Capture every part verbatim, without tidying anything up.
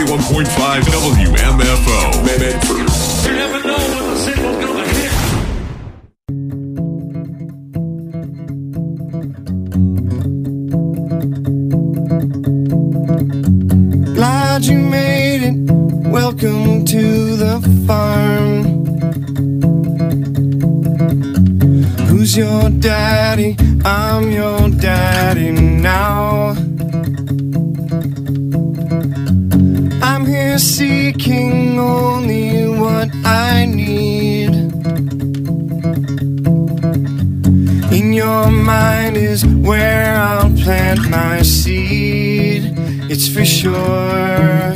one point five W M F O. Medford. You never know when the single's gonna hit. Glad you made it. Welcome to the farm. Who's your daddy? I'm your daddy now. I'm here seeking only what I need. In your mind is where I'll plant my seed. It's for sure.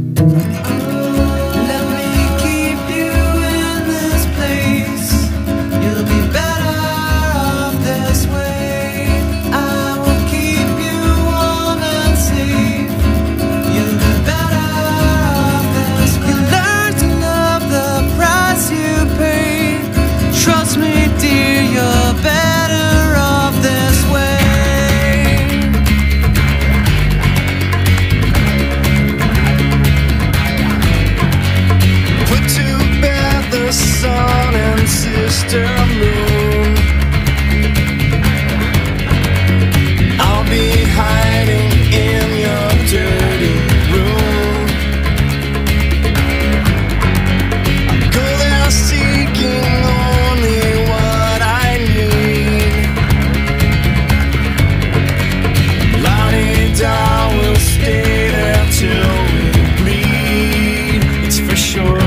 Sun and sister moon, I'll be hiding in your dirty room. Go there seeking only what I need. La-di-da will stay there till we bleed. It's for sure.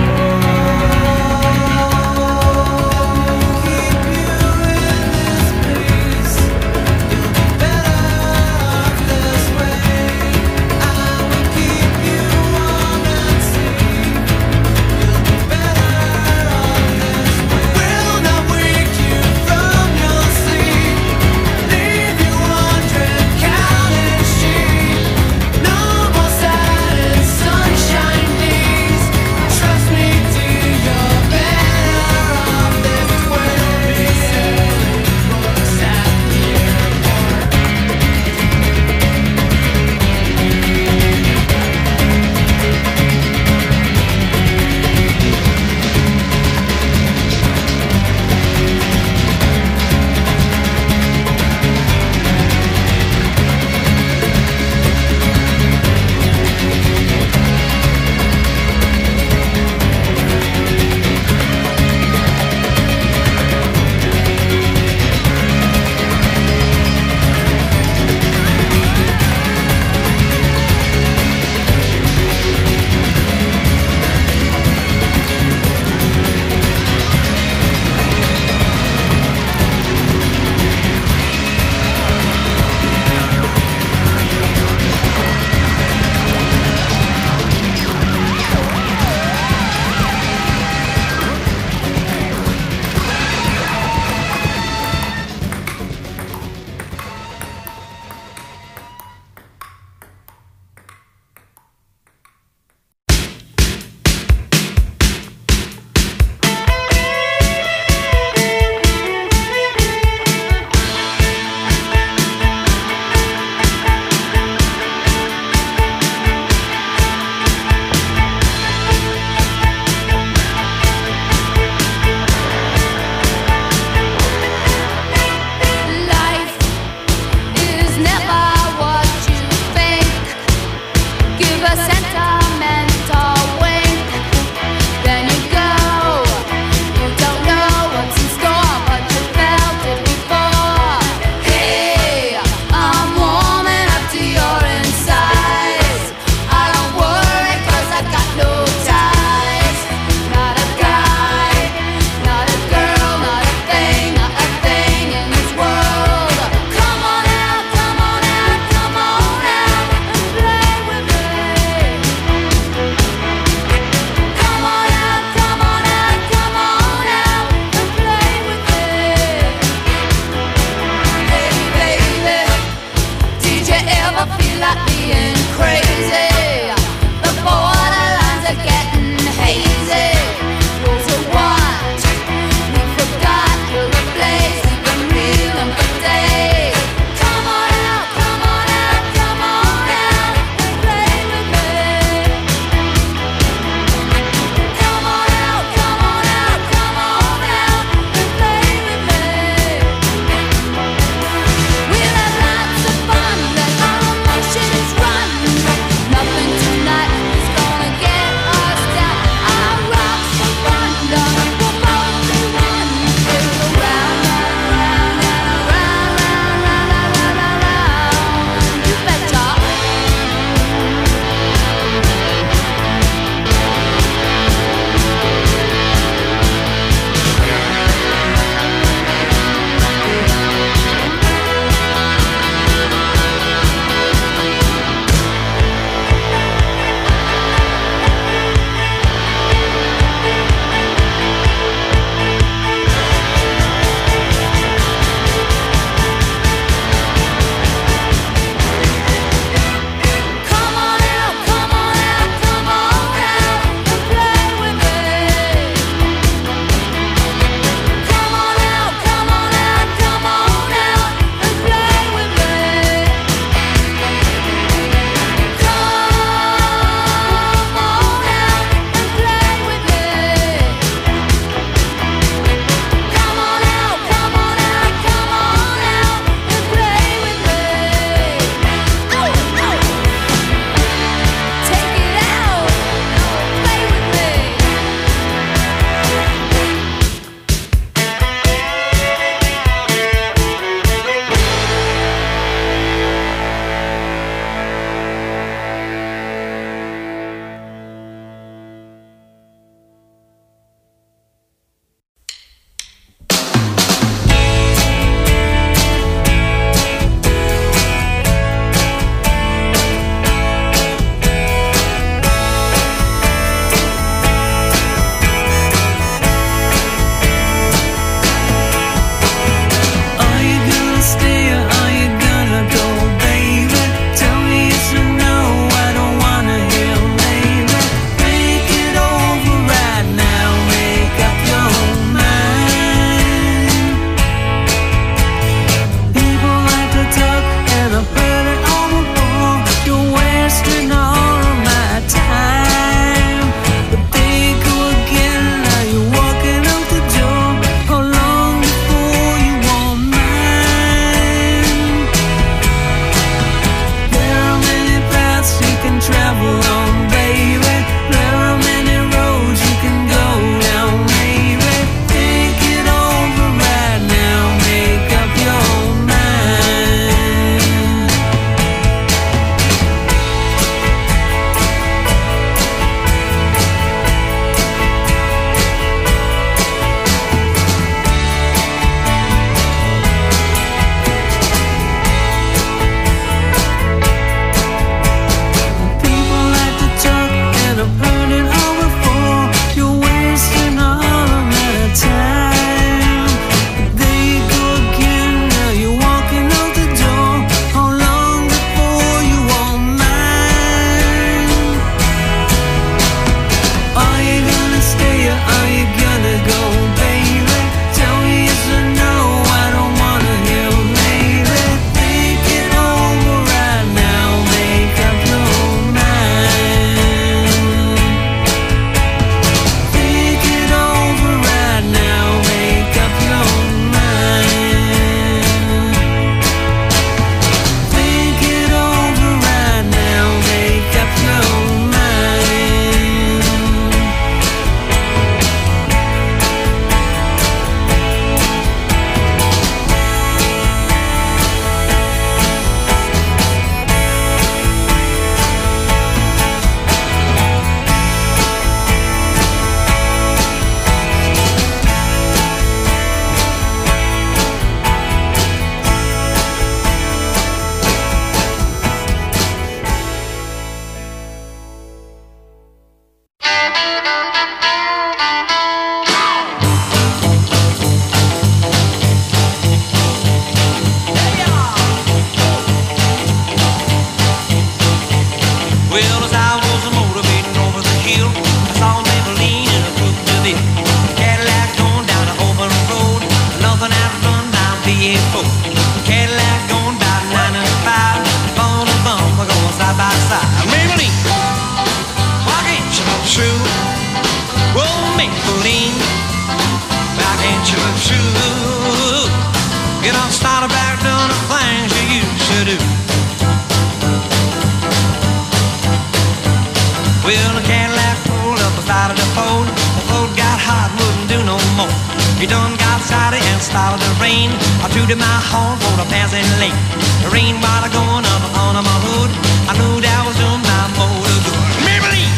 You done got started and started to rain. I tooted my horn for the passing lane. The rain water going up on my hood. I knew that was doing my motor good. Maybelline,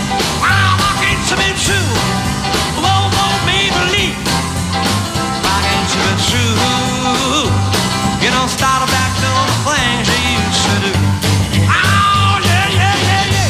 I'm walking to be true. Whoa, whoa, Maybelline, walking to be true. You don't start back doing the things you used to do. Oh, yeah, yeah, yeah, yeah.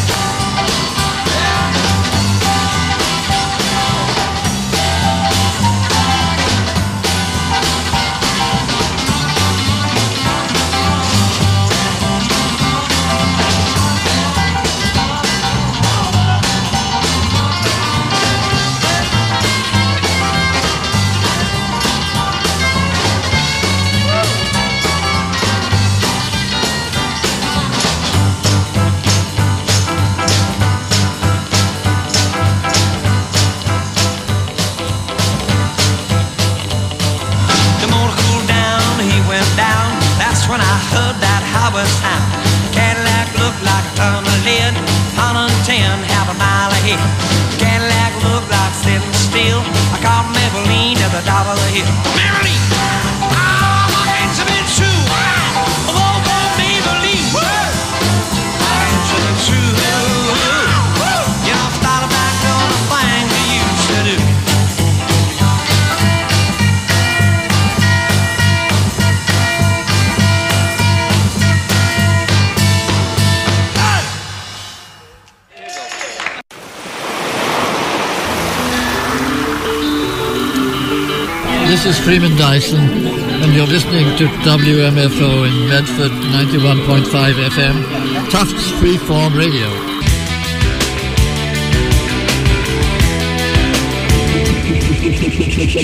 When I heard that Howard sound, Cadillac looked like a ton of lead, one hundred ten, half a mile ahead. Cadillac looked like sitting still. I caught Maybelline at the top of the hill. Maybelline, I'm walking to be true. Oh, oh, Maybelline, walking to be true. You know, started back on the thing we used to do. This is Freeman Dyson, and you're listening to W M F O in Medford, ninety-one point five F M, Tufts Freeform Radio.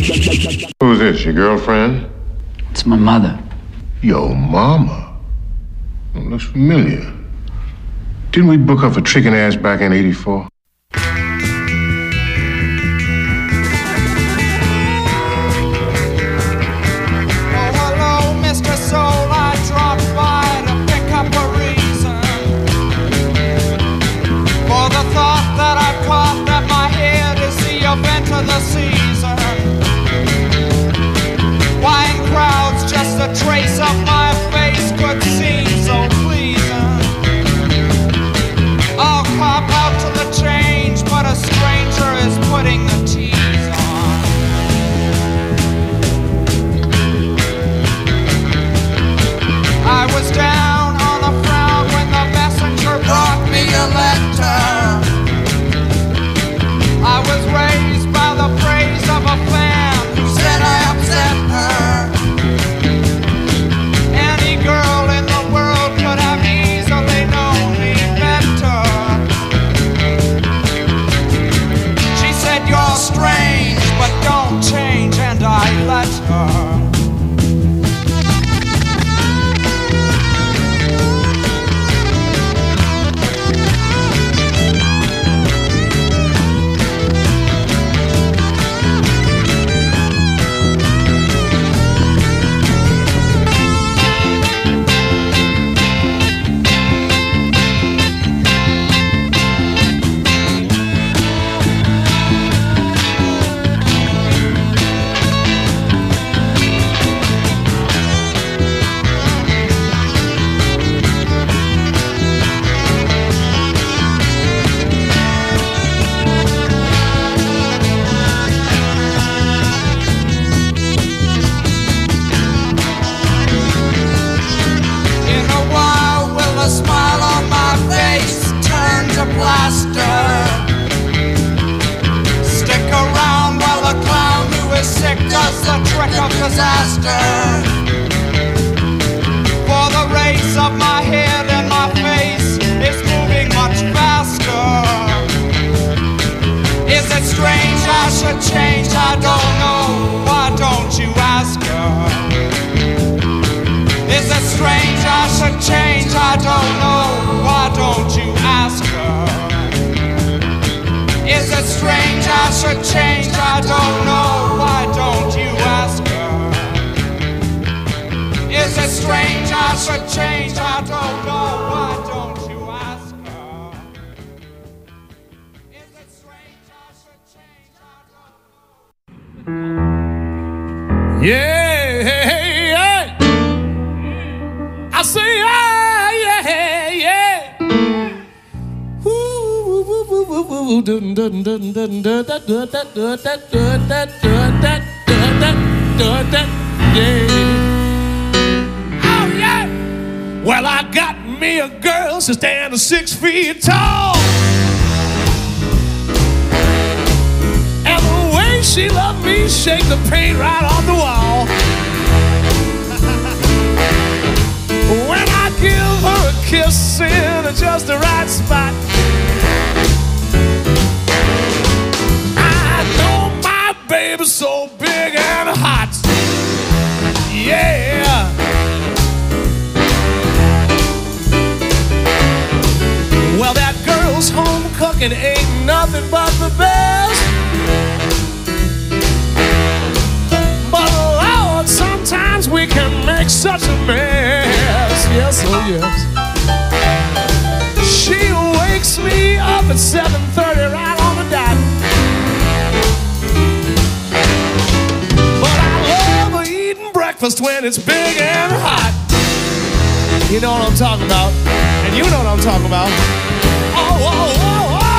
Who's this, your girlfriend? It's my mother. Yo mama. It looks familiar. Didn't we book her for tricking ass back in eighty-four? The season, why in crowds just a trace of my face could seem so pleasing. I'll cop out to the change, but a stranger is putting the tease on. I was down on the frown when the messenger brought me a letter. I was raised the praise of a fan who said I upset her. Any girl in the world could have easily known me better. She said you're strange, but don't change, and I let her. Does the trick of disaster. For the race of my head and my face is moving much faster. Is it strange I should change? I don't know. Why don't you ask her? Is it strange I should change? I don't know. Why don't you ask her? Is it strange I should change? I don't know. Why don't you ask her? Is it strange I should change? I don't know. Why don't you ask her? Is it strange I should change? I don't know. Yeah, hey, hey. I say, yeah, yeah, yeah. Ooh, woo, woo, woo, woo, dun, dun, dun, dun, dun, dun, dun, dun, dun, dun, dun, dun, dun, dun, yeah. Oh, yeah. Well, I got me a girl, she's standing six feet tall. And the way she loved me, shake the paint right off the wall. When I give her a kiss in just the right spot, I know my baby's so big and hot. Yeah. Well, that girl's home cooking ain't nothing but the best. But Lord, sometimes we can make such a mess. Yes, oh yes. She wakes me up at seven thirty right on the dot. But I love her eating breakfast when it's big and hot. You know what I'm talking about, and you know what I'm talking about. Oh, oh, oh, oh, oh,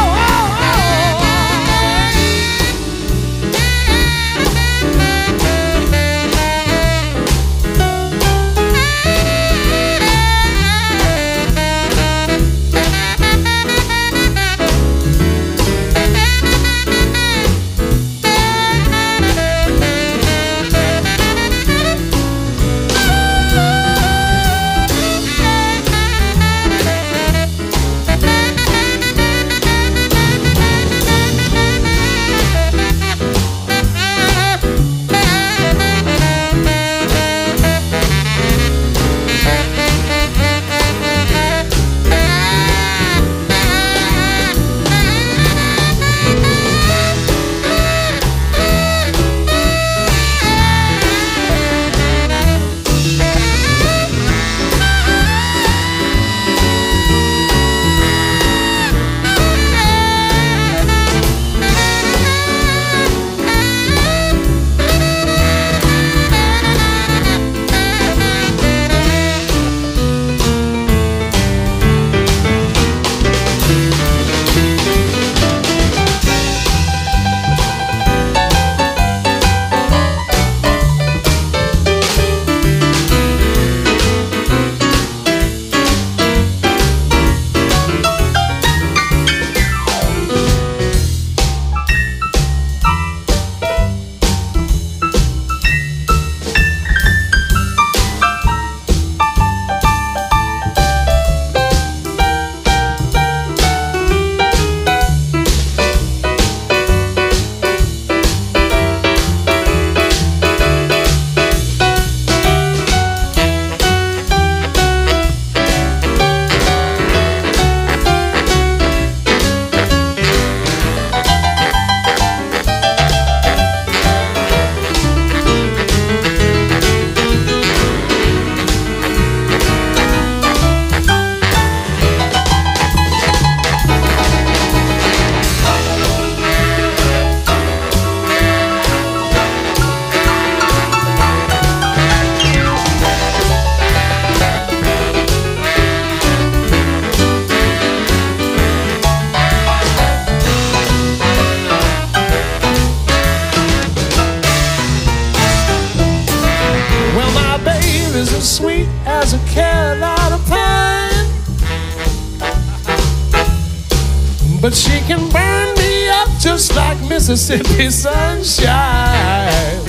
but she can burn me up just like Mississippi sunshine.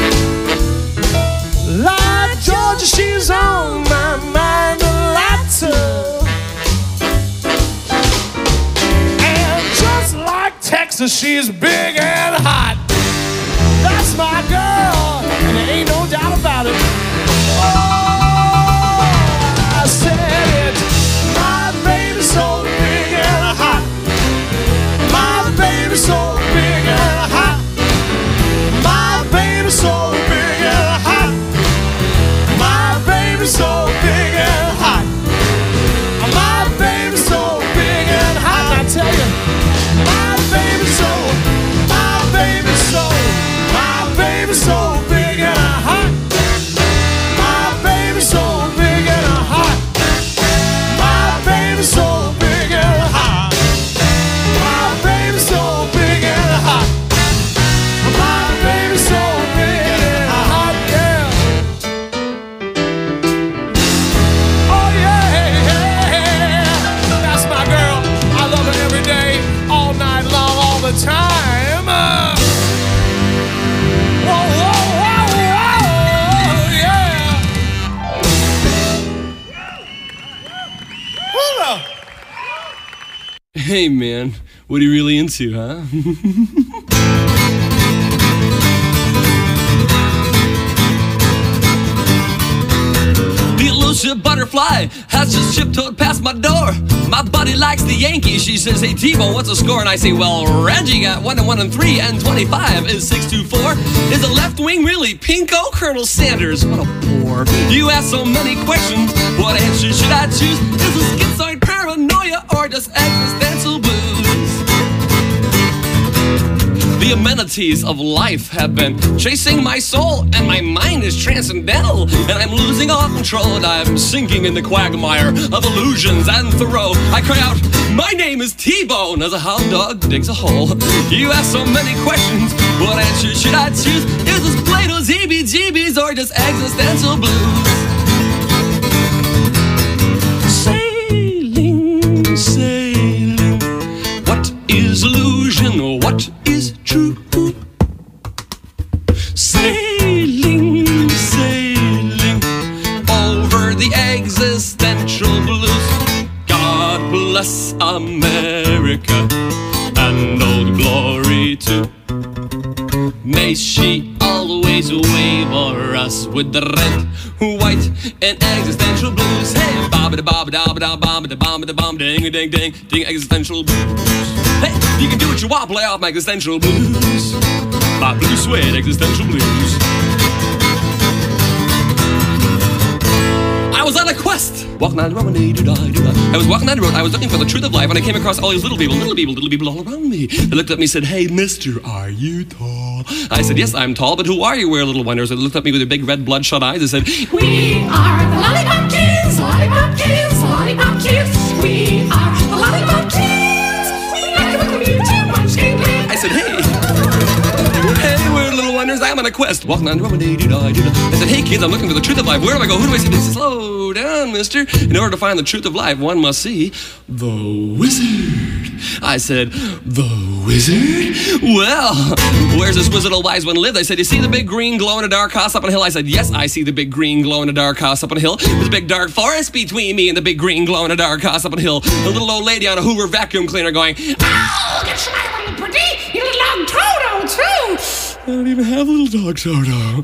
Like Georgia, she's on my mind a lot too. And just like Texas, she's big and hot. That's my girl, and there ain't no doubt about it. Oh, I said it. My baby's so big and hot. My baby's so big and hot. My baby's so big and hot. My baby's so big and hot. My baby's so big and hot. I tell you, my baby's so, my baby's so, my baby's so big and hot. My baby's so big and hot. My baby's so big and hot. My baby's so big and hot. My baby's so big and hot, yeah. Oh yeah, that's my girl. I love her every day, all night long, all the time. Uh, whoa, whoa, whoa, whoa, yeah. Hold up. Hey man, what are you really into, huh? The elusive butterfly has just tiptoed past my door. My buddy likes the Yankees. She says, hey T-Bone, what's the score? And I say, well, Reggie got one and one and three, and twenty-five is six two four. Is the left wing really pinko? Colonel Sanders, what a bore. You ask so many questions. What answer should I choose? Is it schizoid paranoia or just existential blues? The amenities of life have been chasing my soul, and my mind is transcendental, and I'm losing all control, and I'm sinking in the quagmire of illusions and Thoreau. I cry out, my name is T-Bone, as a hound dog digs a hole. You ask so many questions, what answer should I choose? Is this Plato's heebie-jeebies or just existential blues? Sailing, sailing, what is illusion, what is true? Sailing, sailing over the existential blues. God bless America and old glory too. May she always wave o'er us with the red, white, and existential blues. Hey, bobba da bobba da ba da bobba da bobba da bom ding a ding ding ding existential blues. Hey, you can do what you want, play off my existential blues. My blue suede existential blues. I was on a quest, walking on the road, I was walking on the road, I was looking for the truth of life, and I came across all these little people, little people, little people all around me. They looked at me and said, hey, mister, are you tall? I said, yes, I'm tall, but who are you, we're little wonders? They looked at me with their big red bloodshot eyes and said, we are the Lollipop Kids, Lollipop Kids, Lollipop Kids. We are the Lollipop Kids. We like to welcome you to Munchkin Land. I said, hey. Hey, we're little wonders, I'm on a quest, walking on the road, I said, hey kids, I'm looking for the truth of life. Where do I go? Who do I see? They said, slow down, mister. In order to find the truth of life, one must see the wizard. I said, the wizard? Well, where's this wizard old wise one live? They said, you see the big green glow in the dark house up on a hill? I said, yes, I see the big green glow in the dark house up on a hill. There's a big dark forest between me and the big green glow in the dark house up on a hill. The little old lady on a Hoover vacuum cleaner going, ow, get smiling pretty, you little dog Toto too. I don't even have a little dog Toto.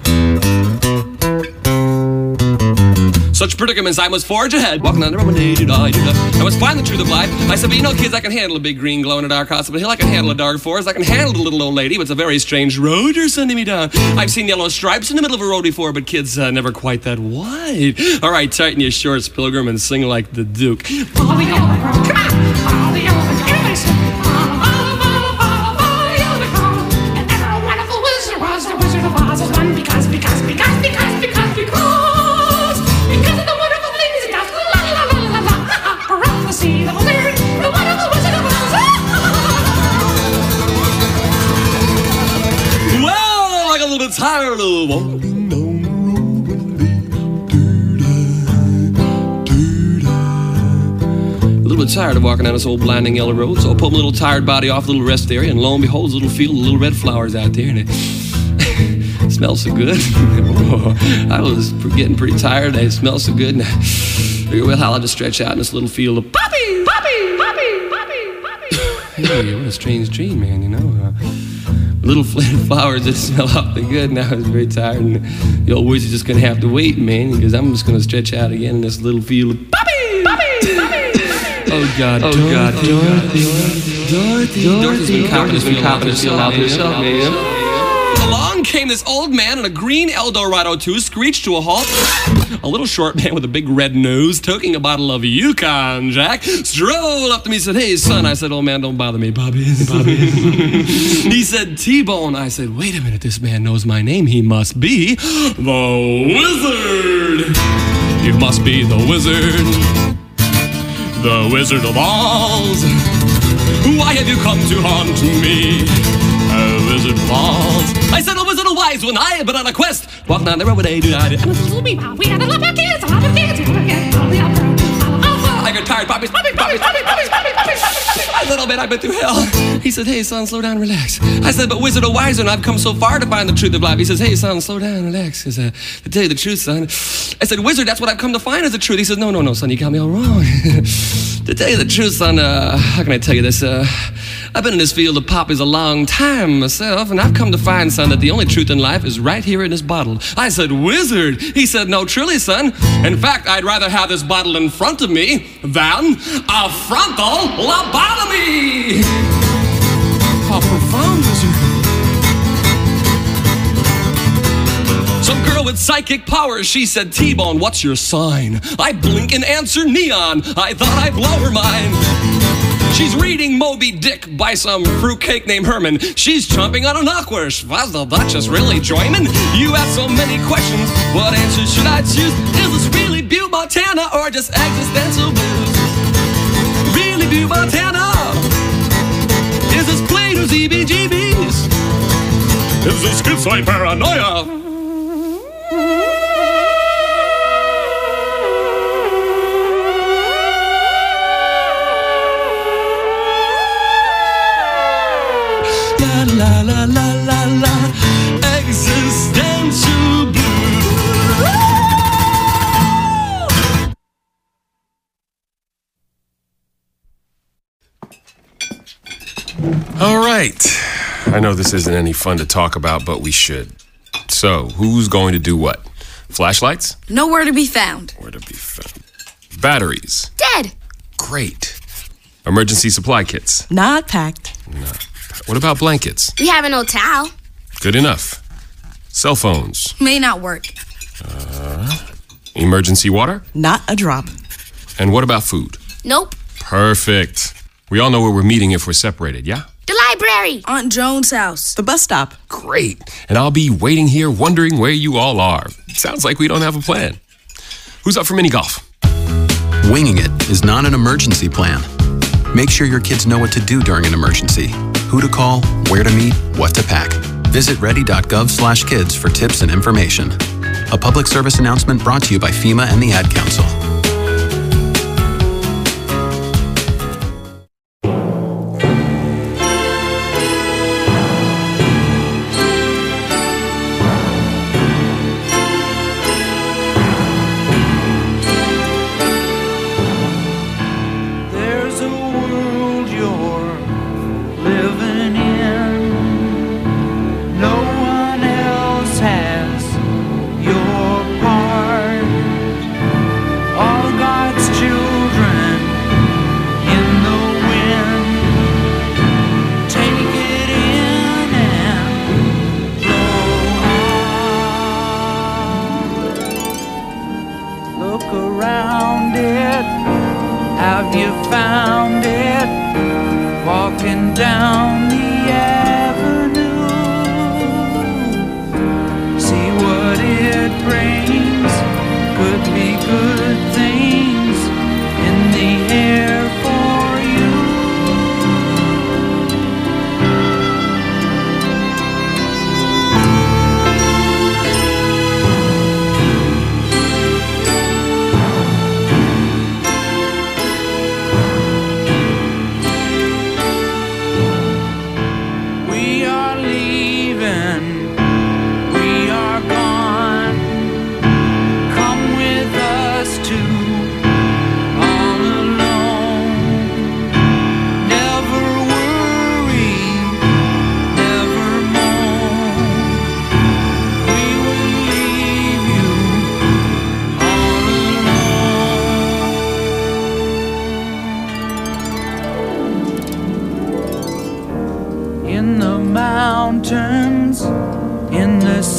Such predicaments I must forge ahead, walking on the road, I must find the truth of life. I said, but you know, kids, I can handle a big green glow in a dark house up a hill. I can handle a dark forest. I can handle the little old lady, but it's a very strange road you're sending me down. I've seen yellow stripes in the middle of a road before, but kids, uh, never quite that wide. All right, tighten your shorts, Pilgrim, and sing like the Duke. All the yellow road, come on, all the yellow road, everybody sing. Follow, follow, follow, follow, follow the yellow road. And ever a wonderful wizard was the Wizard of Oz. Is one because, because, because, because, because, because. Because of the wonderful things it does. La la la la la la. Around the sea, the wizard, the wonderful Wizard of Oz. Well, I got a little bit tired of walking down the road. A little bit tired of walking down this old blinding yellow road, so I pulled my little tired body off the little rest area, and lo and behold, there's a little field of little red flowers out there, and it smells so good. I was getting pretty tired. They smell so good, and I figured, well, I'll just stretch out in this little field of poppy, poppy, poppy, poppy, poppy. Hey, what a strange dream, man, you know. Uh, little flowers that smell awfully good, and I was very tired, and the old wizard's just gonna have to wait, man, because I'm just gonna stretch out again in this little field of poppy, poppy, poppy. Oh God, oh Dorothy, God, Dorothy, Dorothy, Dorothy, Dorothy's been copping this field out herself, man. Along came this old man in a green Eldorado two, screeched to a halt. A little short man with a big red nose, toking a bottle of Yukon Jack, strolled up to me and said, "Hey, son." I said, "Old man, don't bother me, Bobby." Bobby. He said, "T-Bone." I said, "Wait a minute, this man knows my name. He must be the Wizard. He must be the Wizard. The Wizard of Oz. Why have you come to haunt me? A Wizard of Oz." I said, "A Wizard of Wise when I have been on a quest. Walking down the road with a do-da-do. We had a lot of kids, a lot of kids. I got tired puppies, puppies, puppies, puppies, puppies, puppies, puppies. A little bit, I've been through hell." He said, "Hey, son, slow down, relax." I said, "But Wizard of Wise, and I've come so far to find the truth of life." He says, "Hey, son, slow down, relax." He said, "To tell you the truth, son." I said, "Wizard, that's what I've come to find is the truth." He said, "No, no, no, son, you got me all wrong." To tell you the truth, son, uh, how can I tell you this? Uh, I've been in this field of poppies a long time myself, and I've come to find, son, that the only truth in life is right here in this bottle." I said, "Wizard." He said, "No, truly, son. In fact, I'd rather have this bottle in front of me than a frontal lobotomy." How profound, Wizard. Some girl with psychic powers, she said, "T-Bone, what's your sign?" I blink and answer neon. I thought I'd blow her mind. She's reading Moby Dick by some fruitcake named Herman. She's chomping on an aquarish. Was the Duchess really joining? You ask so many questions. What answer should I choose? Is this really Butte, Montana, or just existential blues? Really Butte, Montana? Is this Plato's E B G Bs? Is this schizoid paranoia? La la la la la, existential blues. All right. I know this isn't any fun to talk about, but we should. So, who's going to do what? Flashlights? Nowhere to be found. Where to be found? Batteries? Dead. Great. Emergency supply kits? Not packed. No. What about blankets? We have an old towel. Good enough. Cell phones? May not work. Uh, emergency water? Not a drop. And what about food? Nope. Perfect. We all know where we're meeting if we're separated, yeah? The library. Aunt Joan's house. The bus stop. Great. And I'll be waiting here wondering where you all are. Sounds like we don't have a plan. Who's up for mini golf? Winging it is not an emergency plan. Make sure your kids know what to do during an emergency. Who to call, where to meet, what to pack. Visit ready.gov slash kids for tips and information. A public service announcement brought to you by FEMA and the Ad Council.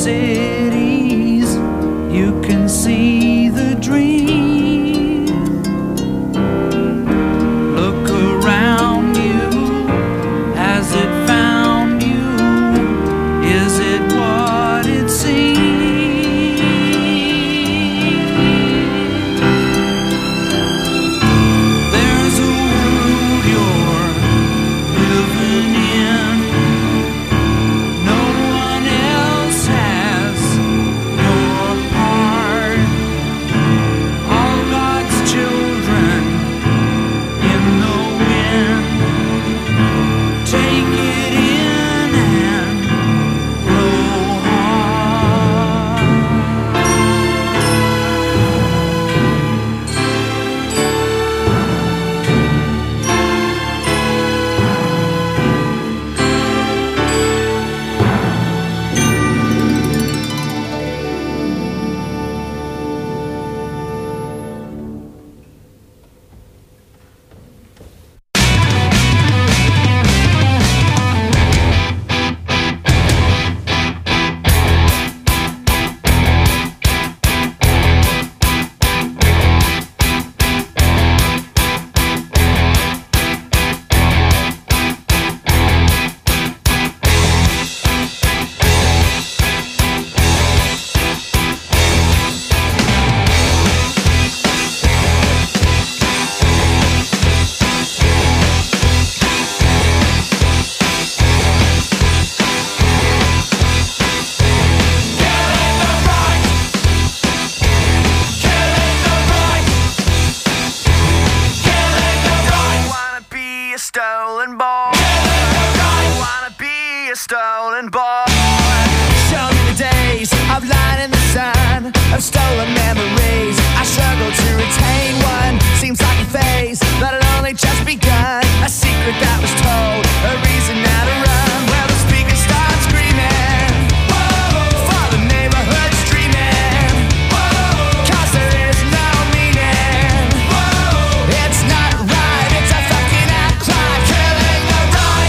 cities, you can see the dream. Look around you, has it found you? Is it what it seems? There's a world you're living in. No one else has your part. All God's children in the wind. Take it in and blow hard. Wanna be a stolen boy. Wanna be a stolen boy. Show me the days of light in the sun, of stolen memories. I struggle to retain one. Seems like a phase that had only just begun. A secret that was told, a reason now to run. Where the speakers start screaming. For the neighborhood's dreaming. 'Cause there is no meaning. It's not right, it's a fucking outcry. Killing the right.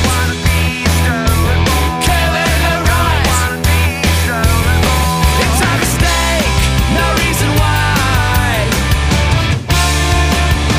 Killing the right. It's a mistake, no reason why.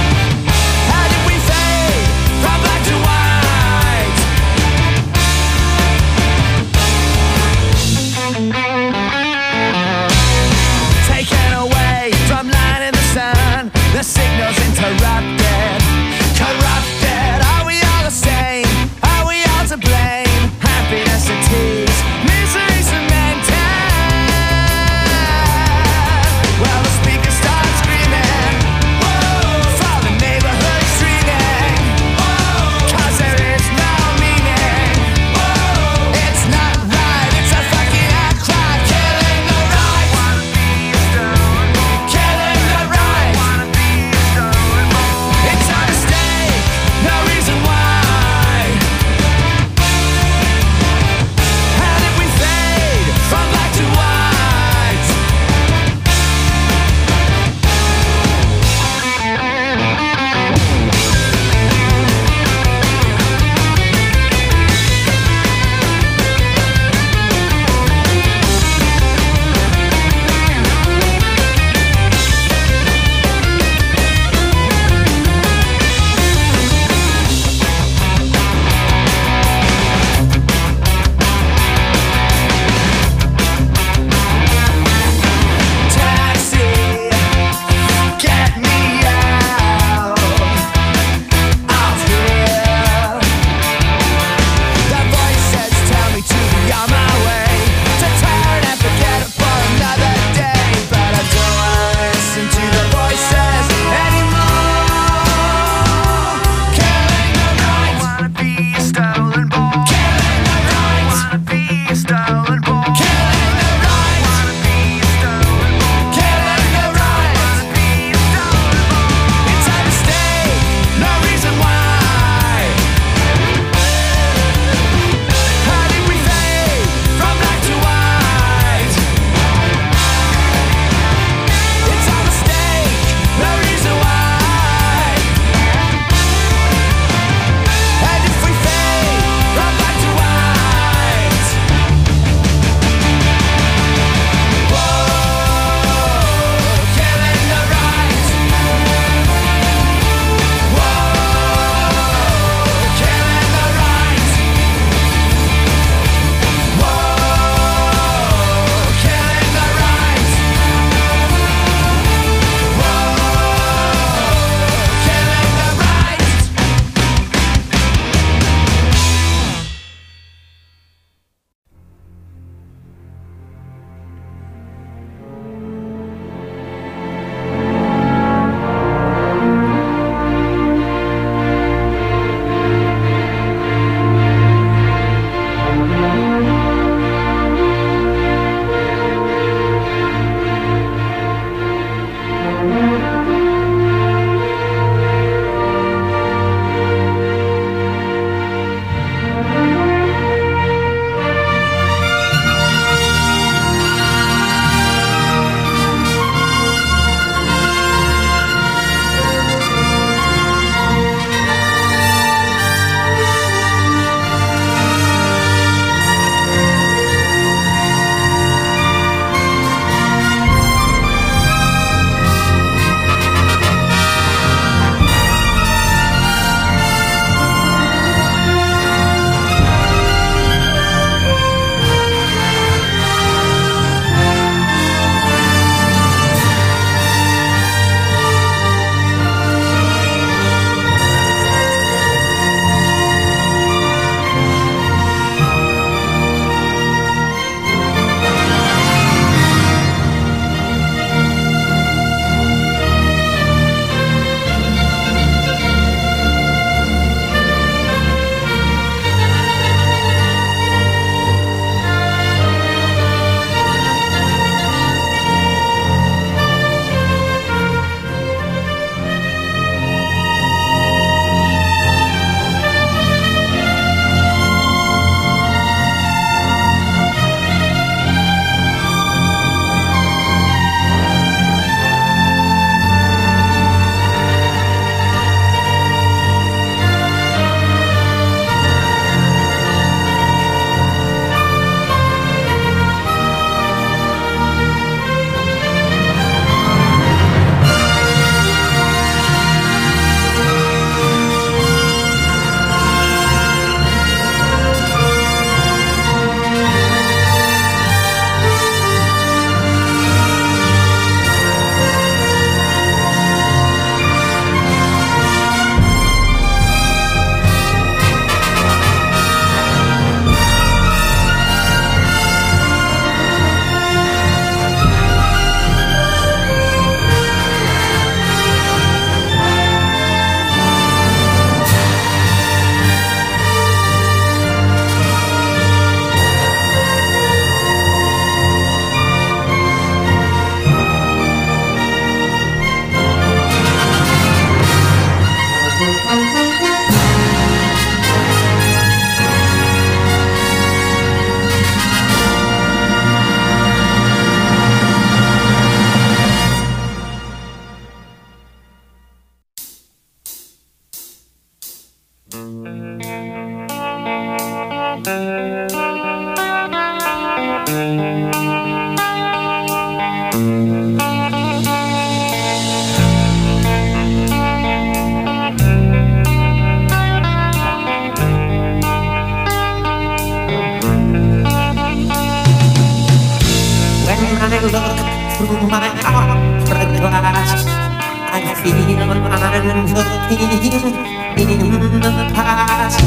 Through my opera glass, I feel I'm looking in the past.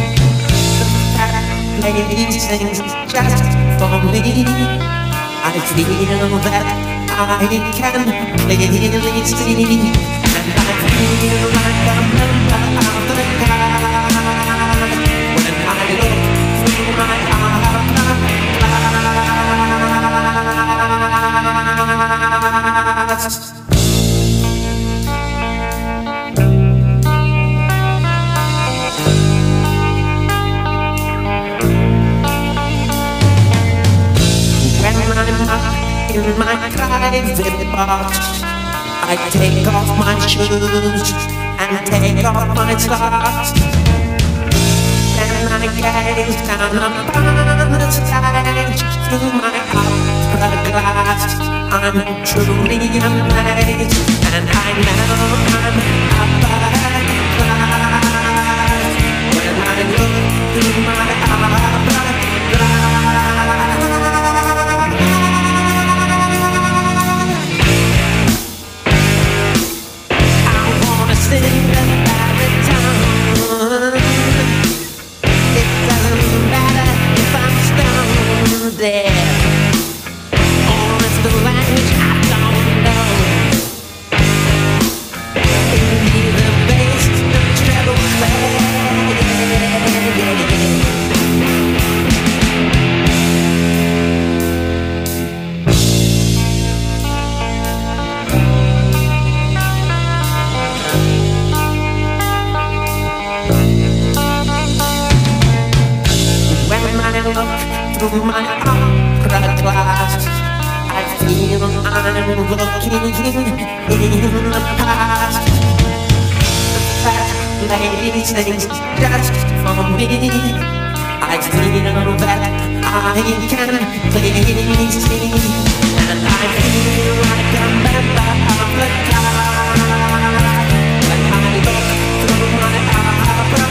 The lady sings just for me. I feel that I can clearly see, and I feel like a member of the cast when I look through my opera glass. When I'm up in my private box, I take off my shoes and take off my socks. Then I gaze down upon the stage through my opera glass. I'm truly amazed, and I know I'm upper class when I look through my opera glass. I wanna sing the baritone. It doesn't matter if I'm stoned there, or if the language I don't know. Maybe the bass, the treble play. When I look through my opera glass, I feel I'm looking in the past. The fat lady sings just for me. I feel that I can clearly see, and I feel like a member of the cast when I look through my opera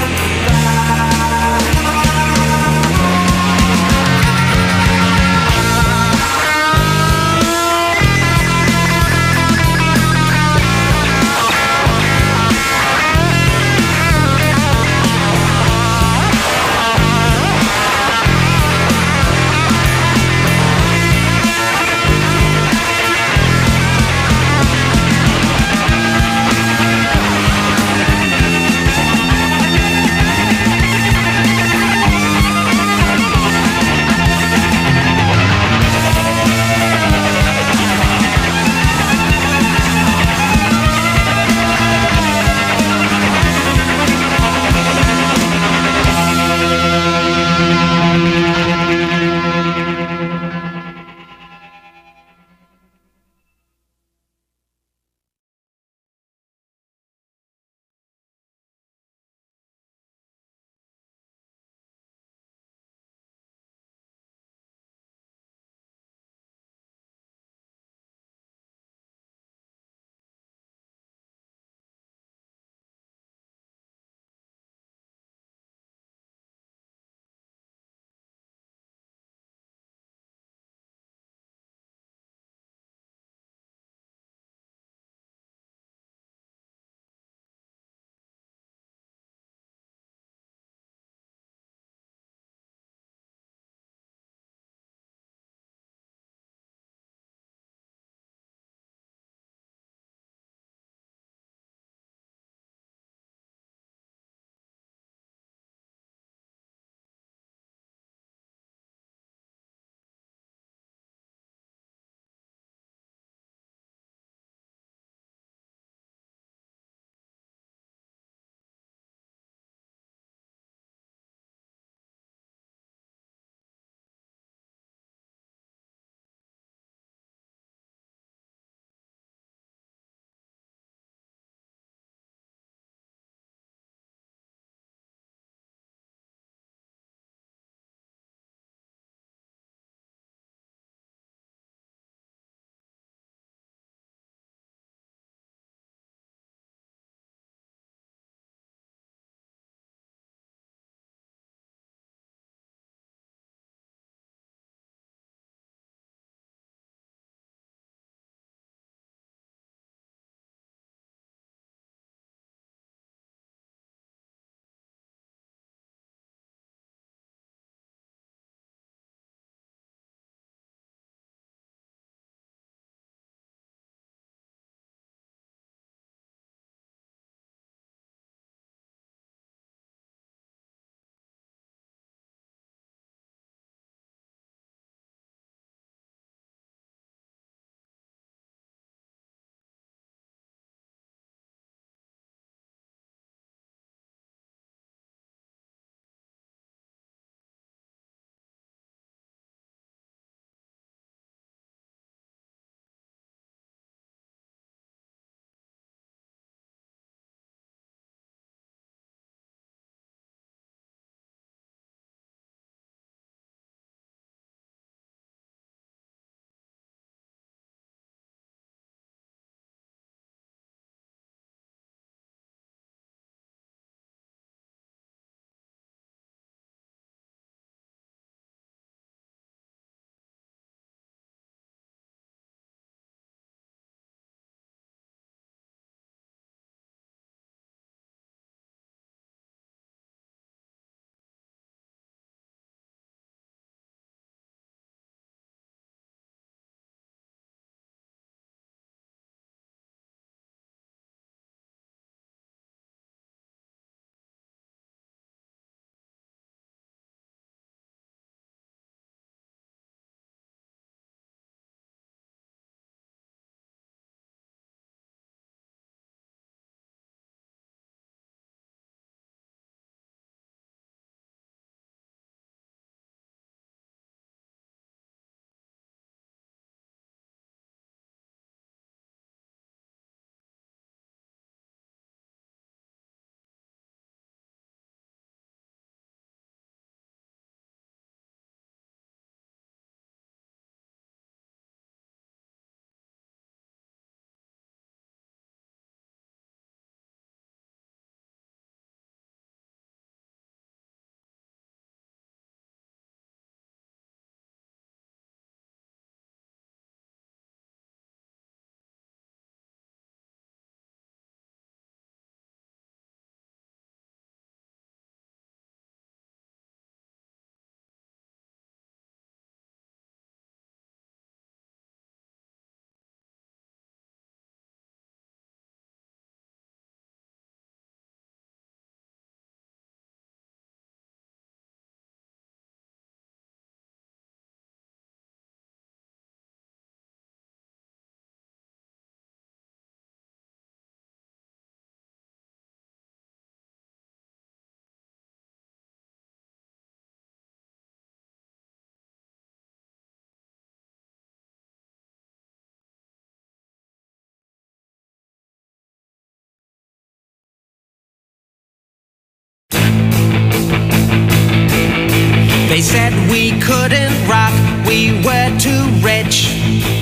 said we couldn't rock, we were too rich.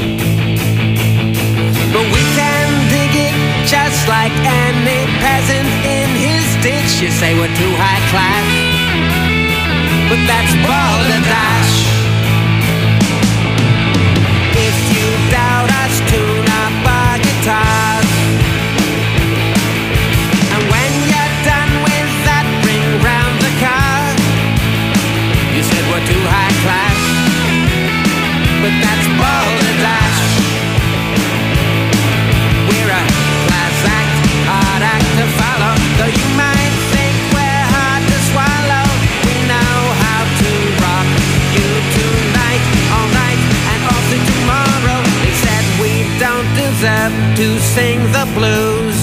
But we can dig it just like any peasant in his ditch. You say we're too high class, but that's balderdash. If you doubt us, tune up our guitars, and when you're done with that, bring round the car. You said we're too high class, but that's balderdash. We're a class act, hard act to follow. Though you might think we're hard to swallow, we know how to rock you tonight, all night, and all through tomorrow. They said we don't deserve to sing the blues,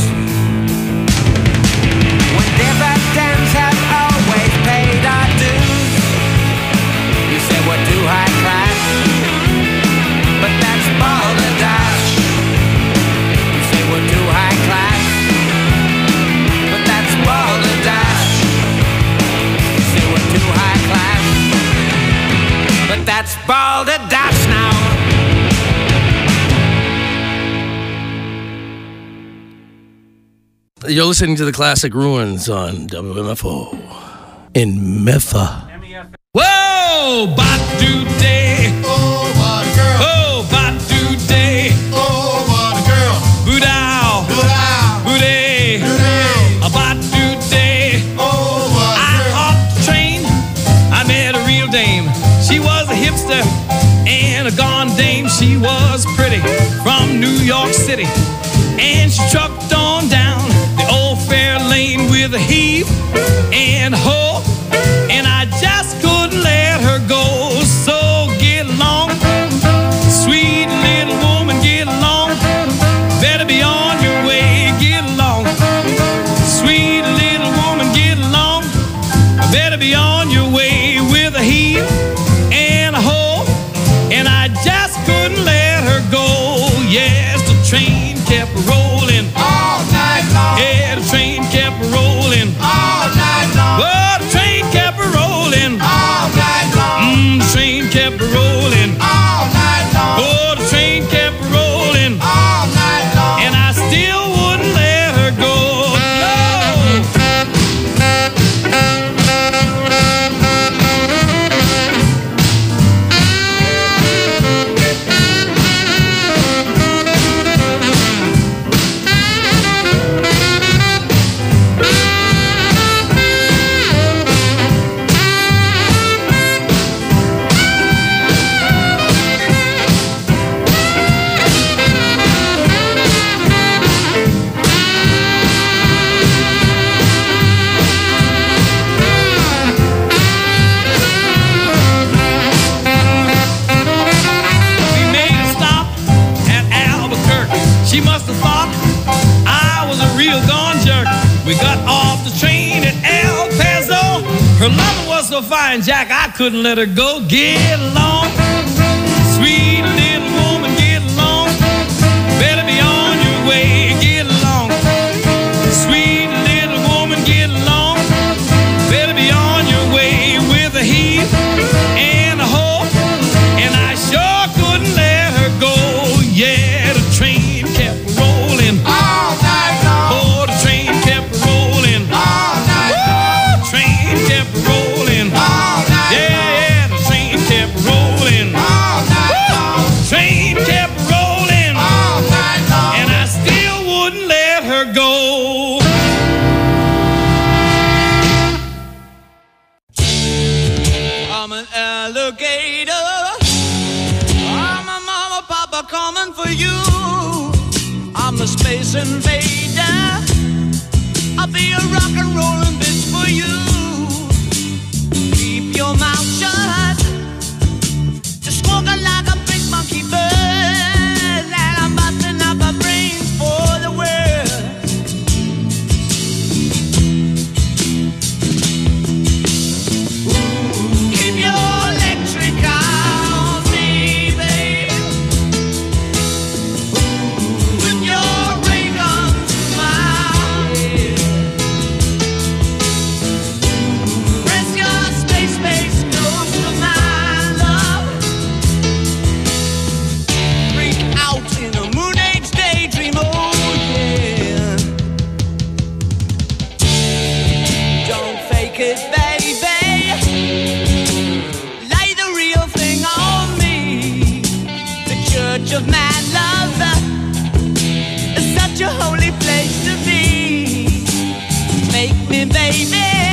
when dividends have always paid our dues. You said we're too high class, but that's balderdash. You say we're too high class, but that's balderdash. You say we're too high class, but that's balderdash now. You're listening to the Classic Ruins on W M F O in Memphis. Whoa, Badu Day. Oh, what a girl. Oh, Badu Day. Oh, what a girl. Boodow. Boodow. Booday. Booday. A Badu Day. Oh, what a girl. I off the train. I met a real dame. She was a hipster and a gone dame. She was pretty from New York City. And she trucked on down the old fair lane with a heave and a hoe. And I just couldn't let her go. So get along, sweet little woman, get along. Better be on your way, get along. Sweet little woman, get along. Better be on your way with a heave and a hoe. And I just couldn't let her go. Yes, the train kept rolling all night long. Yeah, the train kept rolling all night long. Well, the train kept rolling all night long. Mm, the train kept rolling all night long. Oh, the train kept rolling all night long. And I still wouldn't let her go. She must have thought I was a real gone jerk. We got off the train at El Paso. Her lover was so fine, Jack, I couldn't let her go. Get along, sweet little woman, get along. Better be on your way, get along. Sweet little woman, get along. Better be on your way with a heave and a hoe. And I sure couldn't let her go. Yeah, the train kept rolling all night long. Oh, the train kept rolling all night long. The train kept rolling all night long. Yeah, yeah, the train kept rolling all night long. The train kept rolling all night long. And I still wouldn't let her go. I'm an alligator. I'm a mama, papa coming for you. I'm a space invader. I'll be a rock and rollin' bitch for you. Keep your mouth shut. Just walking like a big monkey bird. And I'm busting up a brain for the world. Keep your electric eye on me, babe. With your ray gun to my head. take it, baby. Lay the real thing on me. The church of man love is such a holy place to be. Make me, baby.